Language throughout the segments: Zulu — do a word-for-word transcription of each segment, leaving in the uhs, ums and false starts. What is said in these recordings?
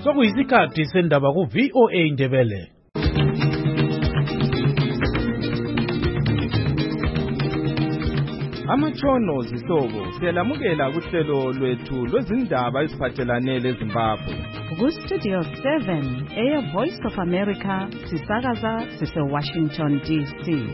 Sokuyisikhathi sendaba ku V O A Ndebele. Amatshono zihlobo siyalamukela kuhlelo lwethu lwezindaba eziphathelane leZimbabwe. Ku Studio seven eya Voice of America sisakaza sise Washington D C.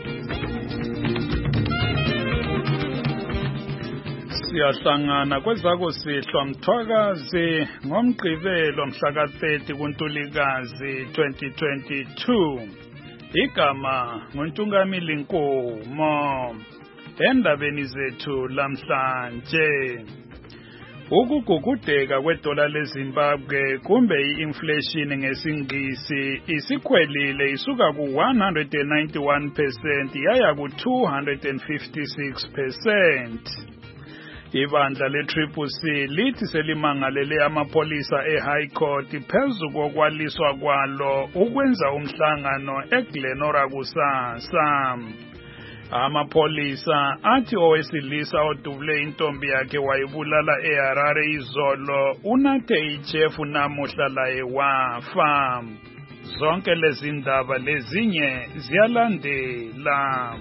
Siyahlangana kwezako sihlwa Mthwakazi ngomgqibelo mhla ka thirty kuNtulikazi twenty twenty-two. Igama nguNtungamili Nkomo. Endabeni zethu lamhlanje, ukugugudeka kwedola leZimbabwe kumbe i-inflation ngesingisi isikhwelile isuka ku one hundred ninety-one percent yaya ku two hundred fifty-six percent. Ibandla le-Triple C lithi selimangalele amapolisa e-High Court phezu kokwaliswa kwalo ukwenza umhlangano eGlenora kusasa. Amapolisa athi owesilisa odubule intombi yakhe wayibulala eHarare izolo unathe ijefu namuhla laye wafa. Zonke lezi ndaba lezinye ziyalandela.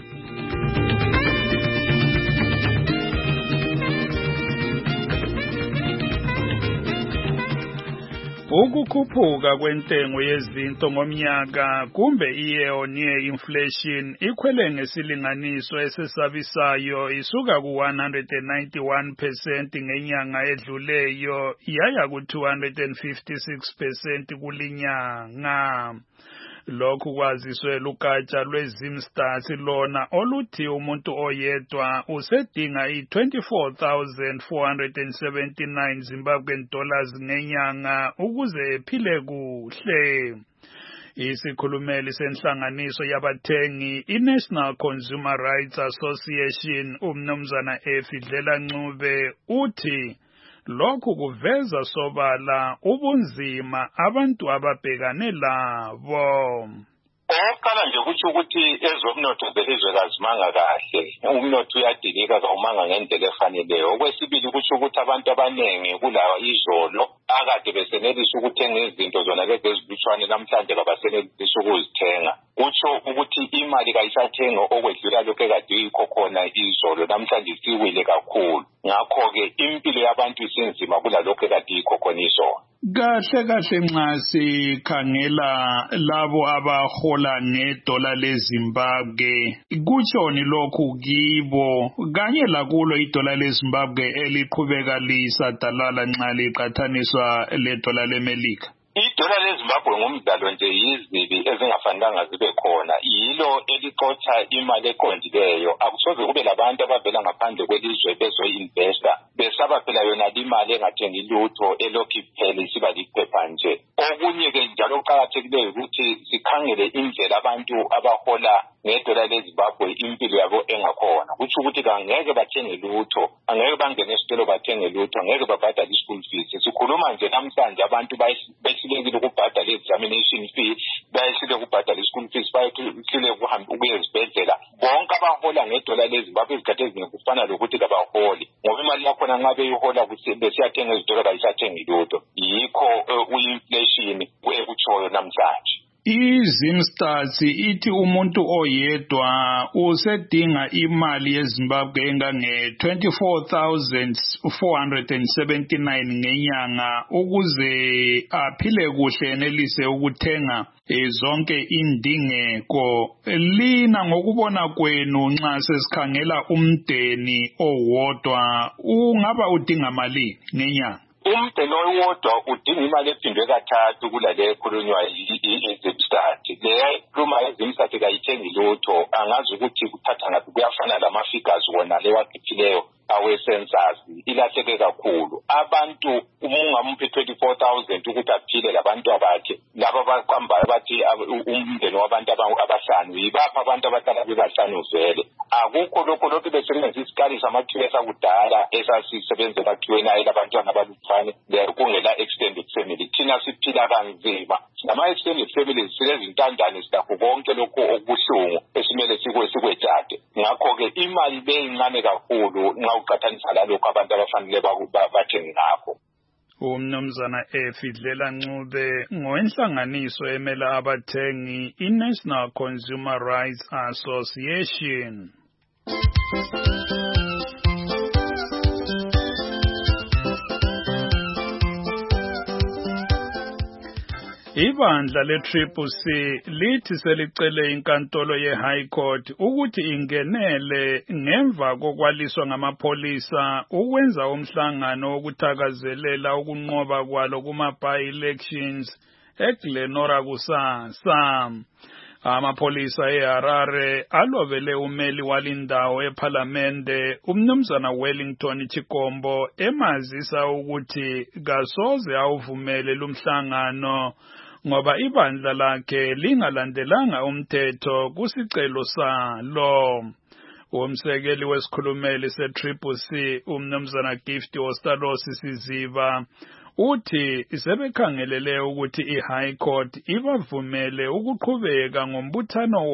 Ukukhuphuka kwentengo yezinto ngomnyaka kumbe i-year-on-year inflation ikhwele ngesilinganiso esesabisayo isuka ku one hundred ninety-one percent ngenyanga edluleyo yaya ku two hundred fifty-six percent kulinyanga. Lokhu kwaziswe lugatsha lweZimstats lona oluthi umuntu oyedwa usedinga i-twenty-four thousand four hundred seventy-nine Zimbabwean dollars ngenyanga ukuze ephile kuhle. Isikhulumeli senhlanganiso yabathengi i-National Consumer Rights Association umnumzana Efidlela Ncube uthi lokhu kuveza sobala ubunzima abantu ababhekane labo. Oqala nje ukuthi ukuthi ezomnotho zelizwekazi manga kahle umnotho uyadilika kawumanga ngendlela efaneleyo. Okwesibili ukuthi ukuthi abantu abanengi kulawa izolo akade besenelisa ukuthenga izinto zona lezi ezilutshwane namhlanje kabasenelisa ukuzithenga. Kutsho ukuthi imali kayisathenga okwedlula lokho ekade yikho khona izolo namhlanje isiwile kakhulu. Ngakho-ke impilo yabantu isinzima kulalokho ekade yikho khona izolo. Kahle kahle nxa sikhangela labo abahola ngedola leZimbabwe kutshoni lokhu kibo kanye lakulo idola leZimbabwe eliqhubeka lisadalala nxa liqathaniswa ledola leMelika. Idola leZimbabwe ngumdlalo nje yizibi ezingafanelanga zibe khona. Yilo elixotsha imali eqondileyo. Akusoze kube labantu abavela ngaphandle kwelizwe bezoinvesta besaba phela yona imali engathengi lutho elokhu iphela isiba liphepha nje. Okunye ke njalo kuqakathekileyo ukuthi sikhangele indlela abantu abahola ngedola leZimbabwe impilo yabo engakhona. Kutsho ukuthi angeke bathenge lutho, angeke bangene esitolo bathenge lutho, angeke babhadale school fees. Sikhuluma nje namhlanje abantu besilekile ukubhadala examination fee, bayehlile ukubhadala school fees, bayehlile ukuhamba ukuya ezibhedlela. Bonke abahola ngedola leZimbabwe izikhathi eziningi kufana lokuthi kabaholi ngoba imali yakhona nxa beyihola besiyathenga ezitolo bayisathengi lutho. Yikho u-inflation ekutshoyo namhlanje. IZimstats ithi umuntu oyedwa usedinga imali yeZimbabwe engange twenty-four thousand four hundred seventy-nine ngenyanga ukuze aphile kuhle enelise ukuthenga zonke indingeko. Lina ngokubona kwenu nxa sesikhangela umndeni owodwa ungaba udinga malini ngenyanga? Umdeni owodwa udinga imali ephindwe kathathu kulale ekhulunywa iZimstats. Le khuluma iZimstats kayithengi lutho. Angazi ukuthi kuthatha ngathi kuyafana lama-figures wona lewagiphileyo awe-census. Ilahleke kakhulu. Abantu umungamuphi twenty-four thousand ukuthi aphile labantu abakhe. Laba baqambayo bathi umndeni wabantu abahlanu. Yibapha abantu abahlala bebahlanu vele. Akukho lokho lokho besebenzisa isikali samathiwe esakudala esasisebenza emakhiweni ayelabantwana abalufane kungela extended family. Thina siphila kanzima. Nama-extended family silezintandane sinakho konke lokho okubuhlungu esimele sikwethathe. Ngakho-ke imali beyincane kakhulu nxa uqathanisa lalokho abantu abafanele bathenge ngakho. Umnumzana Efidlela Ncube ngowenhlanganiso emela abathengi iNational Consumer Rights Association. Ibandla le-Triple C lithi selicele inkantolo ye-High Court ukuthi ingenele ngemva kokwaliswa ngamapholisa ukwenza umhlangano wokuthakazelela ukunqoba kwalo kuma-by-elections eGlenora kusasa. Amapholisa eHarare alobele umeli walindawo ephalamende umnumzana Wellington Chikombo emazisa ukuthi kasoze awuvumele lumhlangano ngoba ibandla lakhe lingalandelanga umthetho kusicelo salo. Umsekeli wesikhulumeli se-Triple C umnumzana Gift Ostalosi Siziba uthi sebekhangelele ukuthi i-High Court ibavumele ukuqhubeka ngombuthano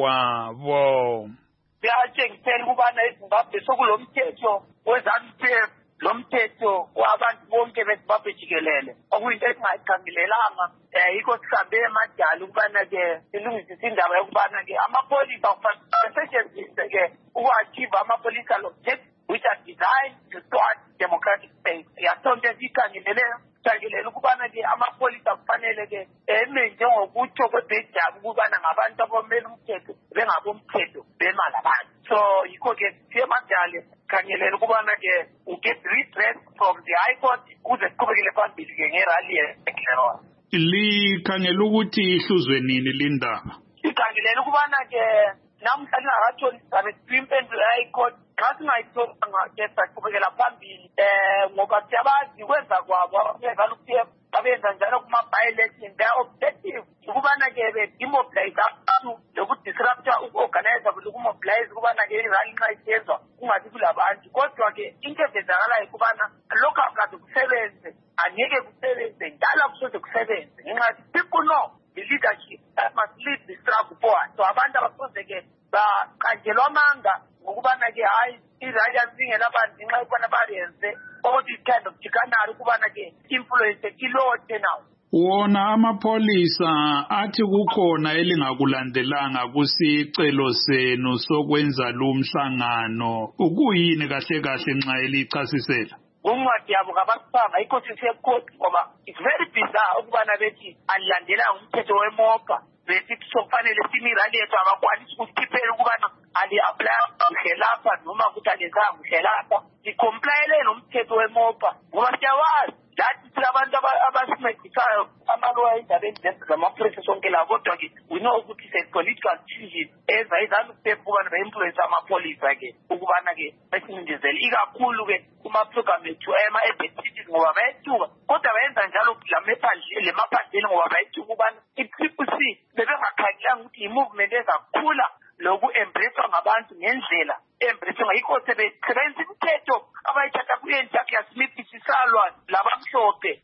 wabo. Siyatshengisa ukubana eZimbabwe sokulomthetho wezamthetho lomthetho wabantu bonke beZimbabwe jikelele okuyinto esingayikhangelelanga yikho sihambe emadala ukubana ke silungisise indaba yokubana ke amapolisa kufanele ke uku-achieve amapolisa objectives which are designed to start democratic space. Yasonto esikhangeleleyo sijangelela ukubana ke amapolisa kufanele ke eme njengokutsho kwebhejabu ukubana ngabantu abomela umthetho bengabomthetho bema labantu. So yikho ke siyemadala khangelela ukubana ke uget redress from the High Court kuze siqhubekele phambili ke ngerally eGlenora. Likhangela ukuthi ihluzwe nini lindaba? Sikhangelela ukubana ke namhla lingakatholi isabe impendulo ye-High Court xa singayitholanga ke saqhubekela phambili um ngoba siyabazi kwenza kwabo abavela ukuthe babenza njalo kuma-by-election their objective ukubana ke be-demobilize abantu lokudisrupta uku-organize lokumobilize ukubana ke irally nxa isiyenzwa kungabi kulabantu kodwa ke into evenzakalayo ukubana lokhu akukaze kusebenze angeke kusebenze njalo kusoze kusebenze ngenxa yokuthi people know the leadership that must lead the struggle forward. So abantu abasoze ke baqanjelwa amanga ngokubana ke hayi irally asingela abantu ngenxa yokubana bayenze all this kind of chikanari ukubana ke influence ilothe now. Wona amapholisa athi kukhona elingakulandelanga kusicelo senu sokwenza lo mhlangano ukuyini kahle kahle nxa elichasisela? Uncwadi yabo kabasipanga yikho sisecourt ngoba it's very bizarre ukubana bethi alilandelanga umthetho wemopa besithi sokufanele simirali yethu abakwanisi ukukhiphela ukubana ali-apply kuhle lapha noma ukuthi alenzanga kuhle lapha sicomplyele nomthetho wemopa ngoba siyawazi lathi silabantu abasincedisayo amaloya endabeni zamapholisa sonke la kodwa ke we know ukuthi se-political decision eza izami ukutepha ukubana be-influence amapholisa ke ukubana ke besindizele ikakhulu ke kuma-program ethu ema-urban cities ngoba bayethuka kodwa bayenza njalo le maphandleni ngoba bayethuka ukubana i-Triple C bebengakhangelanga ukuthi i-movement ezakhula loku-embracewa ngabantu ngendlela embracewa yikho sebenza imithetho abayithatha kuyenjaki yasmith sisalwa labamhlophe.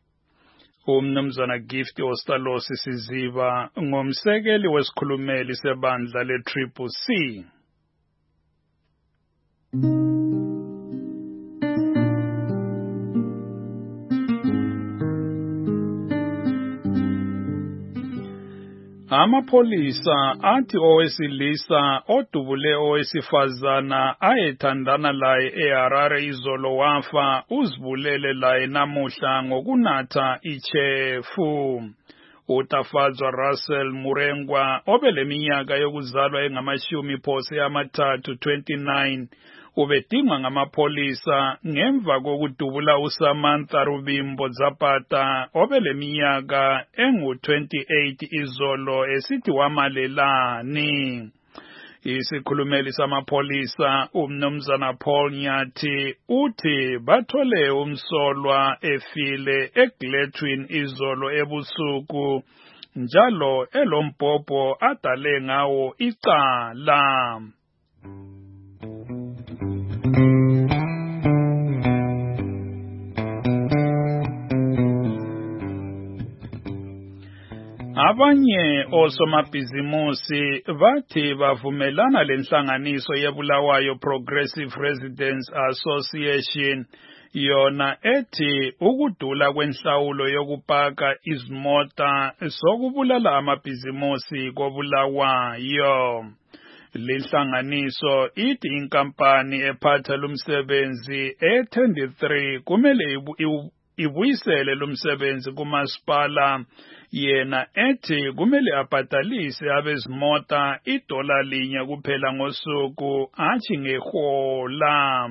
Umnumzana Gift Ostalosi Siziba ngomsekeli wesikhulumeli sebandla le-Triple C. Amapholisa athi owesilisa odubule owesifazana ayethandana laye eHarare izolo wafa uzibulele laye namuhla ngokunatha ichefu. Utafazwa Russell Murengwa obeleminyaka yokuzalwa engamashumi phose amathathu twenty-nine ubedingwa ngamapholisa ngemva kokudubula uSamantha Rubimbo Zapata obeleminyaka engu twenty-eight izolo esithi wamalelani. Isikhulumeli samapholisa umnumzana Paul Nyathi uthi bathole umsolwa efile eGletwin izolo ebusuku njalo elombhobho adale ngawo icala. Abanye osomabhizimusi bathi bavumelana lenhlanganiso yeBulawayo Progressive Residents Association yona ethi ukudula kwenhlawulo yokupaka izimota sokubulala amabhizimusi koBulawayo. Lihlanganiso ithi inkampani ephatha lumsebenzi e twenty-three kumele ibuyisele lumsebenzi kumasipala, yena ethi kumele abhadalise abezimota idola linye kuphela ngosuku athi ngehola.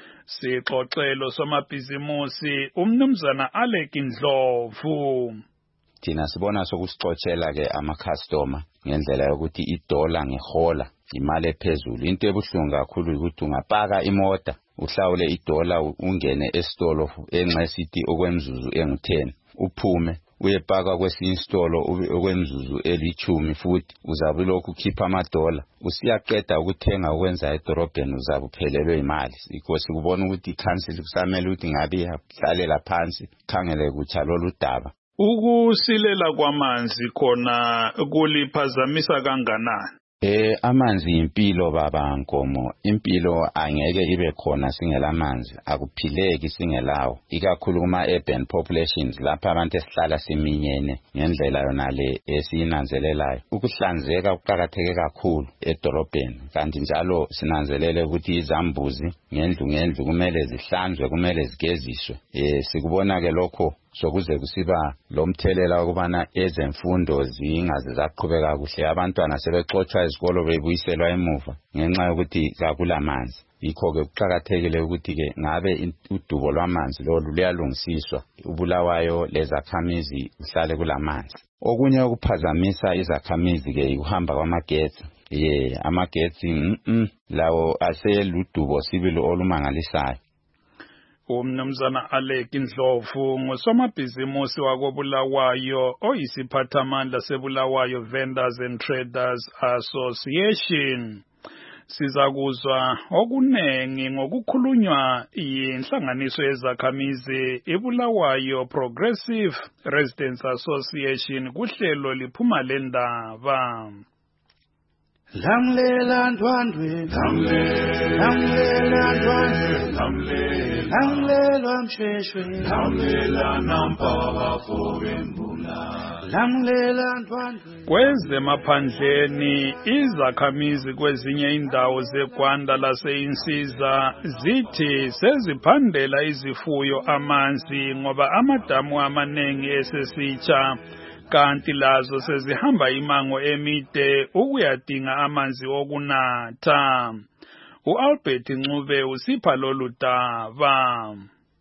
Sixoxelo somabhizimusi umnumzana Alec Ndlovu. Thina sibona sokusixoxela ke ama-customer ngendlela yokuthi idola ngehola imali ephezulu. Into ebuhlungu kakhulu ukuthi ungapaka imota uhlawule idola ungene esitolo enxesithi okwemzuzu engu-ten uphume uyepaka kwesinye isitolo okwemzuzu elithumi futhi uzabe lokhu ukhipha amadola usiyaqeda ukuthenga ukwenza edorobheni uzabe uphelelwe imali. Ikho sikubona ukuthi i-council kusamele ukuthi ngabe ihlalela phansi khangele kutsha lolu daba. Ukusilela kwamanzi khona kuliphazamisa kanganani? Eh amanzi impilo baba Nkomo, impilo angeke ibe khona singela amanzi, akuphileki singelawo, ikakhulu kuma urban populations lapha abantu esihlala siminyene ngendlela yona le esiyinanzelelayo. Ukuhlanzeka kuqhakatheke kakhulu edorobheni, kanti njalo sinanzelele ukuthi izambuzi ngendlu ngendlu kumele zihlanzwe, kumele zigeziswe. Eh sikubona ke lokho sokuze kusiba lomthelela ukubana ezemfundo zingaze zaqhubeka kuhle, abantwana sebexoxwa izikolo bebuyiselwa emuva ngenxa yokuthi kakulamanzi. Yikho ke kuqhakathekile ukuthi ke ngabe udubo lwamanzi lolu luyalungisiswa, uBulawayo lezakhamizi uhlale kulamanzi. Okunye okuphazamisa izakhamizi ke ukuhamba kwamagetsi. Ye amagetsi mm lawo aseludubo sibili olumangalisayo. Umnumzana Alec Ndlovu ngusomabhizimusi wakoBulawayo oyisiphathamandla seBulawayo Vendors and Traders Association. Sizakuzwa okunengi ngokukhulunywa yinhlanganiso yezakhamizi iBulawayo Progressive Residents Association kuhlelo liphuma lendaba. Lamlela ndwandwe, lamlela ndwandwe, lamlela mshweshwe, lamlela nampaba fobembula, lamlela ndwandwe. Kwezemaphandleni izakhamizi kwezinye indawo zeGwanda laseInsiza zithi seziphandela izifuyo amanzi ngoba amadamu amaningi esesitsha, kanti lazo sezihamba imango emide ukuyadinga amanzi okunatha. uAlbert Ncube usipha lolu daba.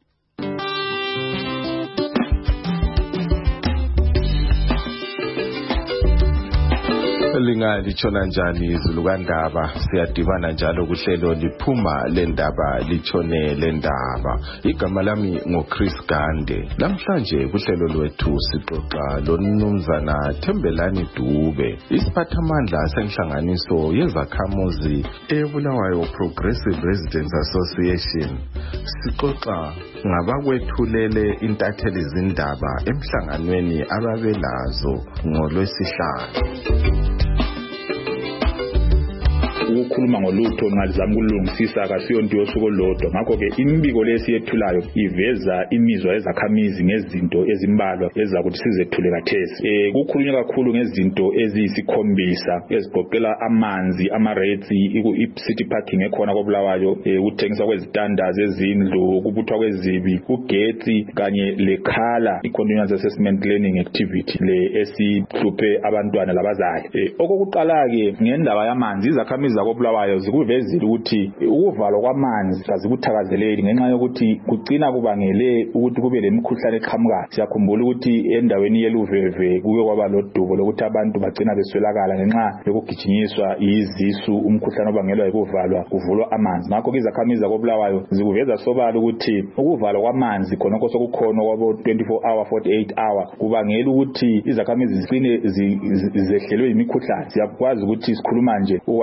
Lingalithona njani izulu kaNdaba? Siyadibana njalo kuhlelo liphuma lendaba litshone lendaba. Igama lami ngoChris Gande. Namhlanje kuhlelo lwethu sixoxa loMnumzana Thembelani Dube, isiphathamandla senhlanganiso yezakhamuzi eBulawayo Progressive Residents Association. Sixoxa ngabakwethulele intatheli zindaba emhlanganweni ababelazo ngolwesihlanu. Ukukhuluma ngolutho ngalizama ukulungisisa akasiyonto yosuku lodwa, ngakho ke imibiko lesiyethulayo iveza imizwa yezakhamizi ngezinto ezimbalwa ezakuthi sizethule kathesi. Eh kukhulunywa kakhulu ngezinto eziyisikhombisa ezigoqela amanzi, ama rates, i-city parking ekhona koBulawayo, ukuthengiswa kwezitandazi ezindlu, ukubuthwa kwezibi, ugetsi kanye lekhala, i-continuous assessment learning activity le esihluphe abantwana labazali. Okokuqala ke ngendaba yamanzi, izakhamizi zakoBulawayo zikuvezile ukuthi ukuvalwa kwamanzi azikuthakazeleli ngenxa yokuthi kugcina kubangele ukuthi kube lemikhuhlane eqhamukayo. Siyakhumbula ukuthi endaweni yeLuveve kuke kwaba lodubo lokuthi abantu bagcina beswelakala ngenxa yokugijinyiswa izisu, umkhuhlane obangelwa yikuvalwa kuvulwa amanzi. Ngakho izakhamizi zakoBulawayo zikuveza sobala ukuthi ukuvalwa kwamanzi khonoko sokukhona kwabo twenty-four hour forty-eight hour kubangela ukuthi izakhamizi zicine zehlelwe imikhuhlane. Siyakwazi ukuthi sikhuluma nje uwade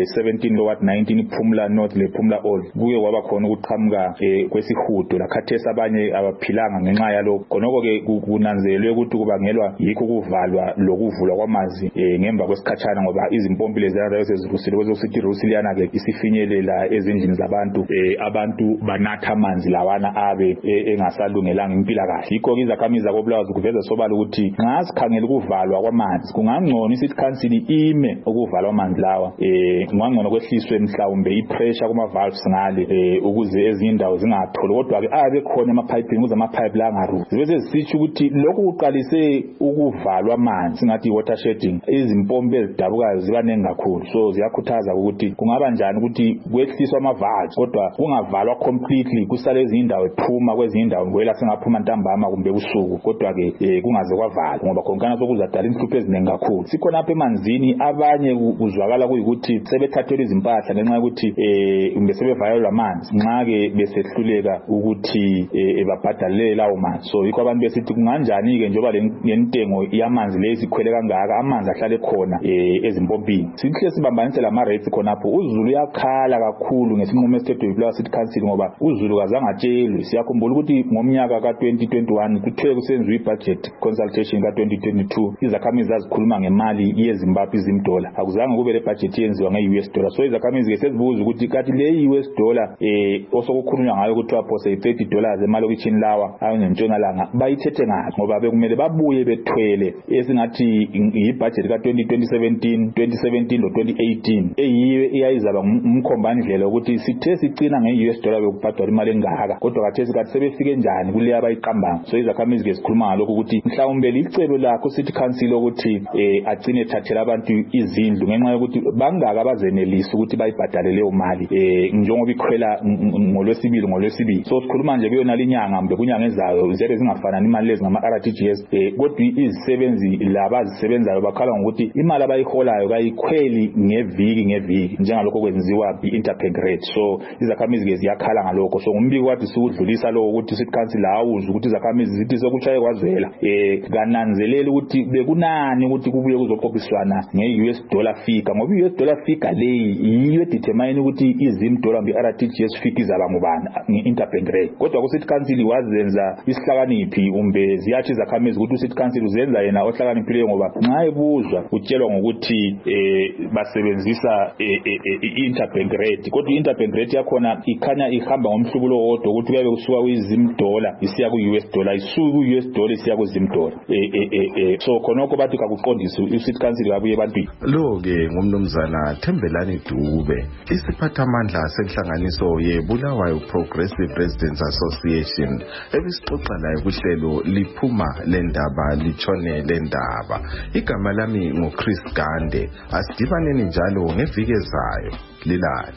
seventeen lo wat nineteen Phumla North le Phumla Old kuye kwaba khona ukuqhamuka kwesihudo la khathesi abanye abaphilanga ngenxa yalokho khonoko ke kunanzelwe ukuthi kubangelwa yikho kuvalwa lokuvulwa kwamanzi ngemva kwesikhatshana ngoba izimpompi lezi zayo sezirusile kwezokusithi Rusiliana ke isifinyelela ezindlini zabantu abantu banatha amanzi lawana abe engasalungelanga impilakahle yikho izakhamizi zakobulawazi kuveza sobala ukuthi nxa sikhangela ukuvalwa kwamanzi kungangcono isithi council ime ukuvalwa amanzi lawa eh kungangcono kwehliswe mhlawumbe ipressure kuma valves ngale ukuze ezindawo zingatholi kodwa ke abe khona ama piping ukuze ama pipe la ngaru bese sisithi ukuthi lokhu kuqalise ukuvalwa amanzi ngathi water shedding izimpompi ezidabukayo zibanenge kakhulu so ziyakhuthaza ukuthi kungaba njani ukuthi kwehliswa ama valves kodwa kungavalwa completely kusale izindawo ephuma kwezindawo ngoyela singaphuma ntambama kumbe usuku kodwa ke kungaze kwavalwa ngoba khonkana sokuzadala inhlupho eziningi kakhulu sikhona apha emanzini abanye kuzwakala kuyikuthi sebethathelwa izimpahla ngenxa yokuthi eh kumbe sebevalelwa amanzi nxa ke besehluleka ukuthi ebabhadalele lawo manzi so yikho abantu besithi kunganjani ke njoba lentengo yamanzi lezikhwele kangaka amanzi ahlale khona ezimpompini sihle sibambanise lama rates khonapho uZulu uyakhala kakhulu ngesinqumo esithethwe yiBulawayo City Council ngoba uZulu kazange atshelwe siyakhumbula ukuthi ngomnyaka ka twenty twenty-one kuthiwe kusenziwe ibudget consultation ka twenty twenty-two izakhamizi zazikhuluma ngemali yeZimbabwe izimdola akuzange kube le budget yenziwa nge-U S dollar so izakhamizi ke sezibuza ukuthi kathi le U S dollar eh osokukhulunywa ngayo ukuthi waphose thirty dollars emalokishini lawa ayonentshonalanga bayithethe ngaphi ngoba bekumele babuye bethwele esingathi ibudget ka twenty seventeen lo twenty eighteen eyiyo iyayizaba umkhombandlela ukuthi sithe sicina nge-U S dollar bekubhadwa imali engaka kodwa kathesi kathi sebefike njani kule abayiqambanga so izakhamizi ke sikhuluma ngalokho ukuthi mhlawumbe licebo lakho City Council ukuthi eh agcine thathela abantu izindlu ngenxa yokuthi bangaka abazenelisa ukuthi bayibhadale leyo mali eh njengoba ikhwela ngolwesibili ngolwesibili so sikhuluma nje kuyona linyanga mbe kunyanga ezayo zebe zingafanani imali lezi ngama R T G S eh kodwa izisebenzi laba zisebenzayo bakhala ngokuthi imali abayiholayo kayikhweli ngeviki ngeviki njengalokho kwenziwa bi-interbank rate so izakhamizi ke ziyakhala ngalokho so ngumbiko wathi siudlulisa lo ukuthi City Council awuze ukuthi izakhamizi zithi sokutshaye kwazwela eh kananzelela ukuthi bekunani ukuthi kubuye kuzoqophiswana nge-U S dollar figure ngoba i-U S dollar figure leyi yiyo determine ukuthi izim dollar mbi R T G S figure izaba ngubani nge-interbank rate kodwa ku City Council wazenza isihlakaniphi umbe ziyathi izakhamizi ukuthi City Council uzenza yena ohlakaniphileyo ngoba nxa ebuzwa utshelwa ngokuthi eh basebenzisa i-interbank rate kodwa i-interbank rate yakhona ikhanya ihamba ngomhlubulo wodwa ukuthi kuyabe kusuka kwizim dollar isiya ku-U S dollar isuka ku-U S dollar isiya kwizim dollar eh eh so khonoko bathi kakuqondisa i-City Council yabuye ebantwini lo ke ngumnumzana Thembelani Dube isiphathamandla senhlanganiso yeBulawayo Progressive Residents Association ebisixoxa layo kuhlelo liphuma lendaba litshone lendaba igama lami ngoChris Gande asidibaneni njalo ngeviki ezayo lilale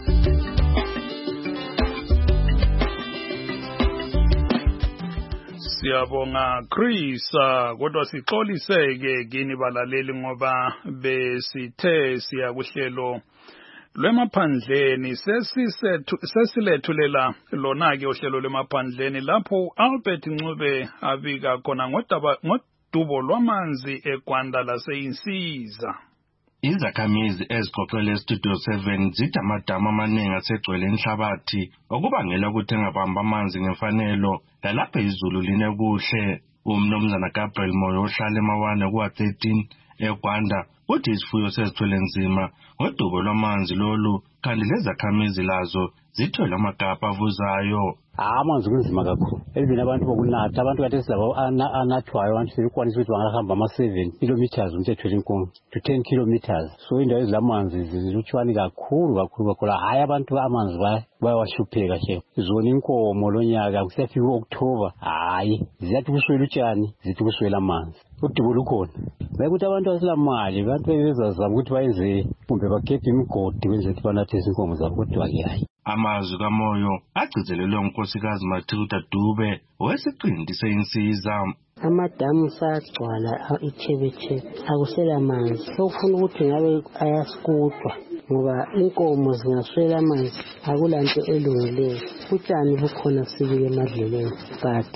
Siyabonga Chris kodwa sixoliseke kini balaleli ngoba besithe siya kuhlelo lwemaphandleni sesisethu sesilethulela lona ke uhlelo lwemaphandleni lapho Albert Ncube abika khona ngodaba ngodubo lwamanzi eGwanda laseyinsiza Izakhamizi eziqoqele Studio seven zitamadama amaningi asegcwele inhlabathi okubangela ukuthi engabamba amanzi ngefanelo lalapho izulu line kuhle umnumzana Gabriel Moyo ohlala emawane kuwa thirteen eGwanda uthi isifuyo sezithwele nzima ngodubo lwamanzi lolu kanti lezakhamizi lazo zithola amagabha avuzayo amanzi kunzima kakhulu elivini abantu bokunatha abantu kade silabo anathwayo abantu sebekwanisa ukuthi bangahamba ama seven kilometers umthethweni inkonzo to ten kilometers so indawo ezilamanzi zilutshwani kakhulu kakhulu kakhulu hayi abantu amanzi bayawahlupheka nje zona inkomo lonyaka kusiyafika October hayi ziyathi kuswela utshani zithi kuswela amanzi udubo lukhona bayikuthi abantu asilamali abantu bezazama ukuthi bayenze kumbe bagede imigodi benze ukuthi banathe izinkomo zabo kodwa ke hayi amazwi kaMoyo agcizelelwe unkosikazi Mathilda Dube owesiqindi seyinsiza amadamu sagcwala ichebechebe akusela amanzi sokufuna ukuthi ngabe ayasikudwa ngoba inkomo zingaswela amanzi akulanto elungileyo utshani bukhona sibike emadleleni but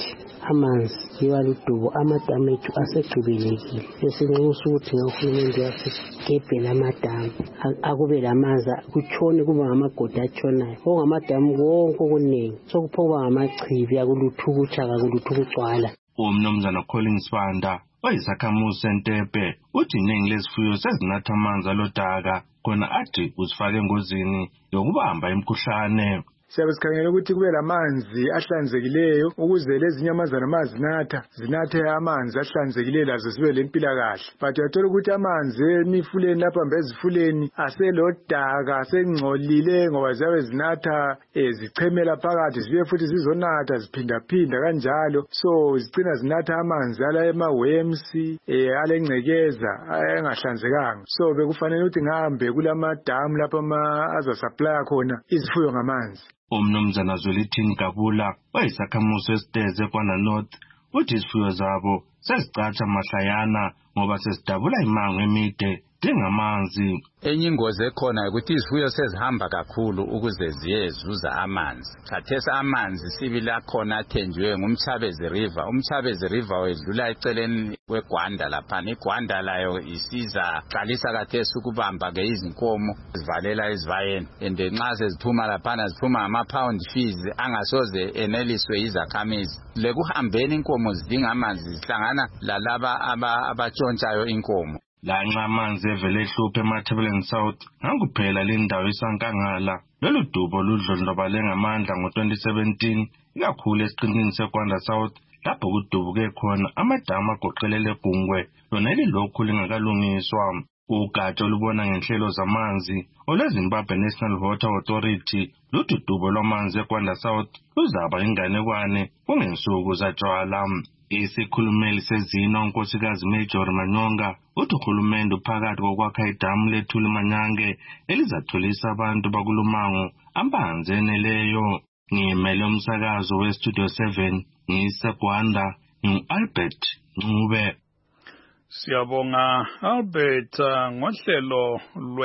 amanzi yiwa ludubo amadamu ethu asegcibelekile besinxusa ukuthi ngahulumende yasigebhela amadamu akube lamanzi kutshone kuba ngamagoda atshonayo ongamadamu konke okuningi sokuphoba ngamachibi akuluthukutsha kakuluthukucwala. Umnumzana Collins Banda oyisakhamuzi seNtepe uthi iningi lezifuyo sezinatha amanzi alodaka khona athi uzifake engozini yokubamba imikhuhlane. Siyabe sikhangela ukuthi kube lamanzi ahlanzekileyo ukuze lezi nyamazana mazinatha zinathe amanzi ahlanzekileyo lazo zibe lempilakahle. But uyathola ukuthi amanzi emifuleni lapha mbezifuleni aselodaka asengcolile ngoba ziyabe zinatha ezichemela phakathi zibe futhi zizonatha ziphinda phinda kanjalo, so zicina zinatha amanzi ala ema-worms eh alengcekeza engahlanzekanga. So bekufanele ukuthi ngahambe kulamadamu lapha ama azasupply khona izifuyo ngamanzi. Umnumzana Zwelithini Gabula oyisakhamuzi esiteze kwana North uthi izifuyo zabo sezicatsha mahlayana ngoba sesidabula imango emide dingamanzi. Enye ingozi ekhona ukuthi izifuyo sezihamba kakhulu ukuze ziyezuza amanzi. Khathesi amanzi sibili akhona athenjiwe ngumChabezi River. UmChabezi River wedlula eceleni kweGwanda lapha. IGwanda layo isiza qalisa khathesi ukubamba ke izinkomo zivalela izivayeni. Ende nxa seziphuma lapha ziphuma ama-pound fees angasoze eneliswe izakhamizi. Lekuhambeni inkomo zidinga amanzi zihlangana lalaba abatshontshayo inkomo. Lanxa amanzi evele ehluphe eMatabeleland South ngakuphela lendawo isankangala. Lolu dubo ludlondlobale ngamandla ngo-twenty seventeen ikakhulu esiqintini seGwanda South lapho kudubuke khona amadamu agoqelele eGungwe lona elilokhu lingakalungiswa. Ugatsha olubona ngenhlelo zamanzi olweZimbabwe National Water Authority luthi udubo lwamanzi eGwanda South luzaba inganekwane kungensuku zatshwala. Isikhulumeli sezino unkosikazi Major Manyonga uthi uhulumende uphakathi kokwakha idamu lethuli Manyange elizathulisa abantu bakulumango amanzi eneleyo. Ngimele umsakazo weStudio seven ngiseGwanda ngu-Albert Ncube. Siyabonga Albert ngohlelo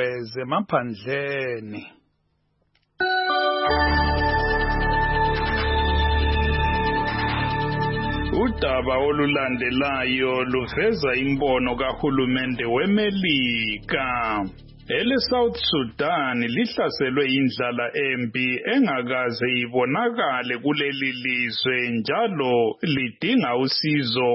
lwezemaphandleni. Udaba olulandelayo luveza imbono kahulumende weMelika. Ele South Sudan lihlaselwe indlala embi engakaze ibonakale kuleli lizwe njalo lidinga usizo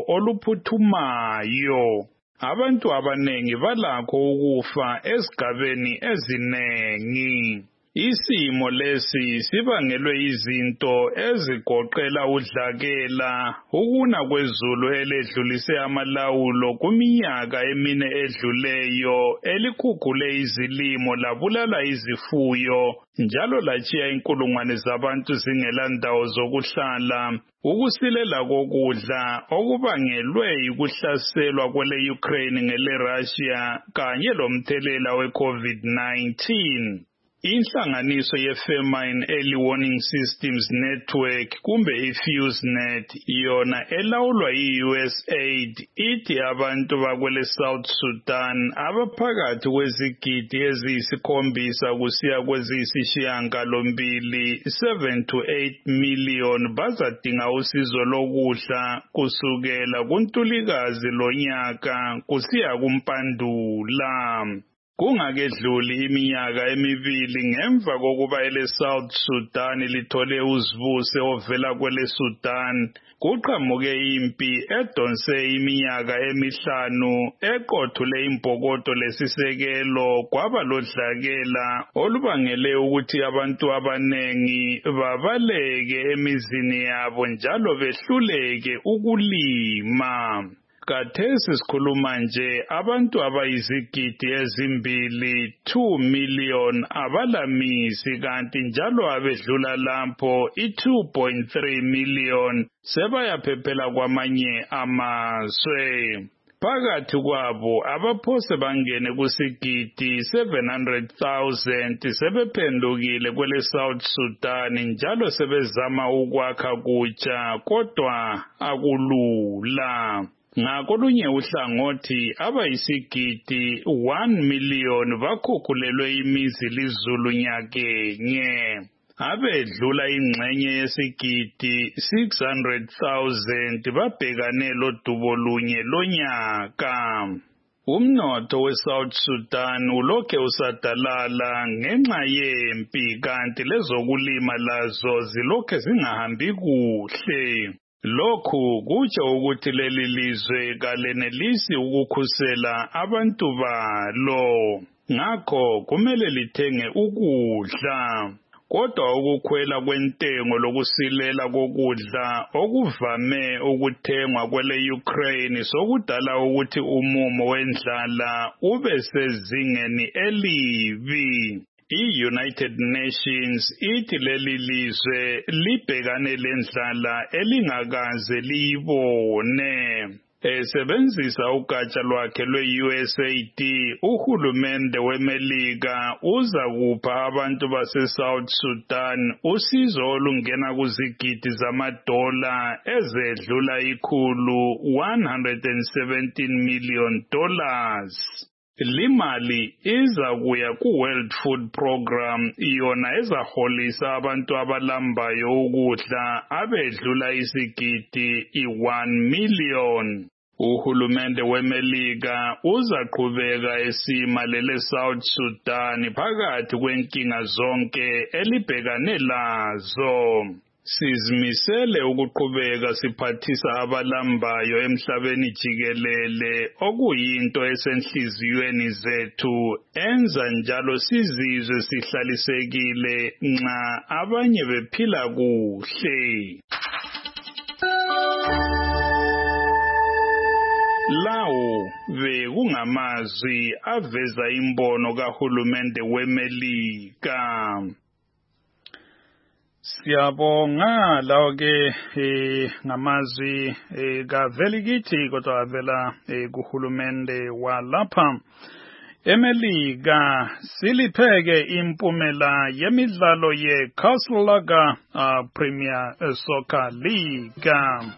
oluphuthumayo. Abantu abanengi balakho ukufa ezigabeni ezinengi. Isimo lesi sibangelwe izinto ezigoqela udlakela, ukuna kwezulu eledlulise amalawulo kuminyaka emine edluleyo elikhukhule izilimo labulala izifuyo njalo latshiya inkulungwane zabantu zingela ndawo zokuhlala. Ukusilela kokudla okubangelwe ukuhlaselwa kwele Ukraine ngele Russia kanye lomthelela we-COVID nineteen. Inhlanganiso ye-Famine Early Warning Systems Network kumbe i-FuseNet yona elawulwa yi-U S aid ithi abantu bakwele South Sudan abaphakathi kwezigidi eziyisikhombisa kusiya kweziyisishiyagalombili seven to eight million bazadinga usizo lokudla kusukela kuNtulikazi lonyaka kusiya kuMpandula. Kungakedluli iminyaka emibili ngemva kokuba ele South Sudan lithole uzibuse ovela kwele Sudan, kuqhamuke impi edonse iminyaka emihlanu eqothule imbokodo lesisekelo kwaba lodlakela olubangele ukuthi abantu abanengi babaleke emizini yabo njalo behluleke ukulima. Kathesi sikhuluma nje abantu abayizigidi ezimbili two million abalamisi kanti njalo abedlula lapho i-two point three million sebayaphephela kwamanye amazwe. Phakathi kwabo abaphose bangene kusigidi seven hundred thousand sebephendukile kwele South Sudan njalo sebezama ukwakha kutsha kodwa akulula. Ngakolunye uhlangothi abayisigidi one million bakhukhulelwe imizi lizulu nyakenye. abedlula ingxenye yesigidi six hundred thousand babhekane lodubo lunye lonyaka. Umnotho weSouth Sudan ulokhe usadalala ngenxa yempi kanti lezokulima lazo zilokhe zingahambi kuhle. Lokhu kutsho ukuthi leli lizwe kalenelisi ukukhusela abantu balo. Ngakho kumele lithenge ukudla. Kodwa ukukhwela kwentengo lokusilela kokudla okuvame ukuthengwa kwele Ukraine sokudala ukuthi umumo wendlala ube sezingeni elibi. I-United Nations ithi leli lizwe libhekane lendlala elingakaze liyibone. Esebenzisa ugatsha lwakhe lwe-U S A I D, uhulumende weMelika uza kupha abantu base-South Sudan usizo olungena kuzigidi zamadola ezedlula ikhulu one hundred seventeen million dollars. Limali iza kuya ku-World Food Program yona ezaholisa abantu abalambayo ukudla abedlula isigidi i-one million. Uhulumende weMelika uzaqhubeka esima lele South Sudan phakathi kwenkinga zonke elibhekane lazo. Sizimisele ukuqhubeka siphathisa abalambayo emhlabeni jikelele okuyinto esenhliziyweni zethu enza njalo sizizwe sihlalisekile nxa abanye bephila kuhle. Lawo bekungamazwi aveza imbono kahulumende weMelika. Siyabonga lawo ke eh, ngamazwi eh, kavelikithi kodwa avela eh, kuhulumende walapha eMelika. Silipheke impumela yemidlalo ye-Casablanca uh, Premier Soccer League.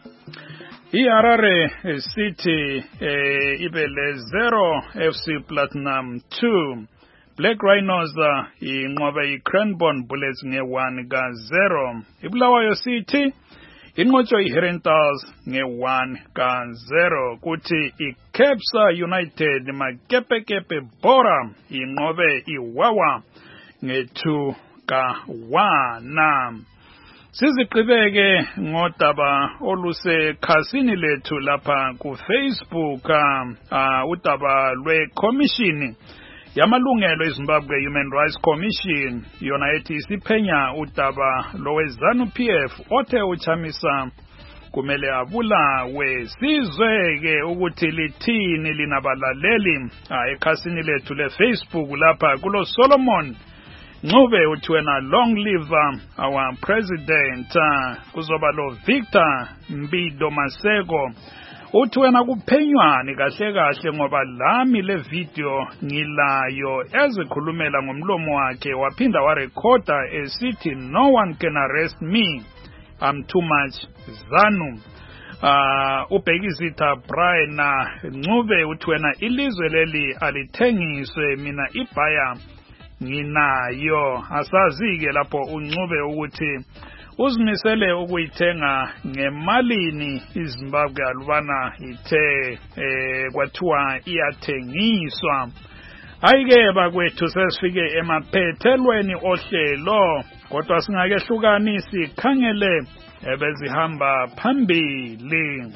I-Harare City eh, ibele zero F C Platinum two. Black Rhinos inqobe i-Cranbourne Bullets nge-one ka zero. iBulawayo City inqotshwe i-Herentals nge-one ka zero. Kuthi iCapsa United Makepekepe Bora inqobe iWawa nge-two ka one. Siziqhubeke ngodaba olusekhasini lethu lapha ku-Facebook uh, udaba lwe-Commission yamalungelo eZimbabwe Human Rights Commission yona ethi isiphenya udaba loweZANU P F othe uchamisa kumele abulawe. Sizweke ukuthi lithini linabalaleli ekhasini lethu le-Facebook lapha kulo Solomon Ncube uthi wena long live our president. Kuzoba lo Victor Mbido Maseko uthi wena kuphenywani kahle kahle ngoba lami le video ngilayo ezikhulumela ngomlomo wakhe waphinda warekhoda esithi no one can arrest me, I'm too much ZANU. Uh, ubhekisitha Brian Ncube uthi wena ilizwe leli alithengiswe mina ibhaya nginayo. Asazike lapho uNcube ukuthi uzimisele ukuyithenga ngemalini iZimbabwe alubana ithe eh kwathiwa iyathengiswa. Ayike bakwethu sesifike emaphethelweni ohlelo kodwa singakehlukanisi khangele ebezihamba phambili.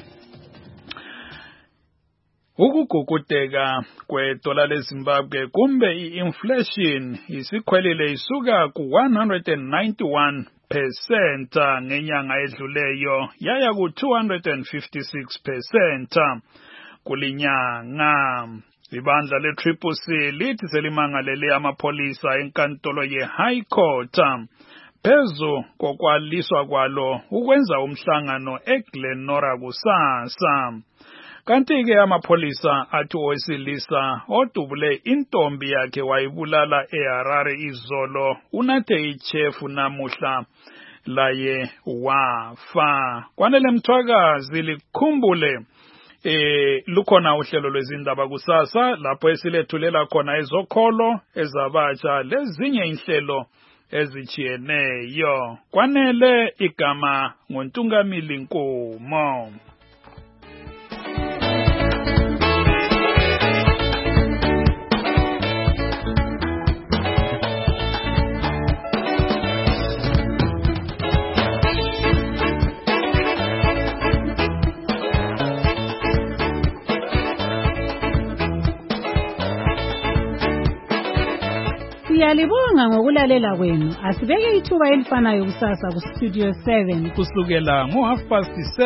Ukugugudeka kwedola leZimbabwe kumbe i-inflation isikhwelile isuka ku one hundred ninety-one percent ngenyanga edluleyo yaya ku two hundred fifty-six percent kulinyanga. Ibandla le-Triple C lithi selimangalele amapholisa enkantolo ye-High Court phezu kokwaliswa kwalo ukwenza umhlangano eGlenora kusasa. Kanti-ke amapholisa athi owesilisa odubule intombi yakhe wayibulala eHarare izolo unathe ichefu namuhla laye wafa. Kwanele Mthwakazi likhumbule eh lukhona uhlelo lwezindaba kusasa lapho esilethulela khona ezokholo ezabatsha lezinye inhlelo ezijiyeneyo. Kwanele igama nguNtungamili Nkomo. Siyalibonga ngokulalela kwenu. Asibeke ithuba elifanayo kusasa ku Studio seven kusukela ngo half past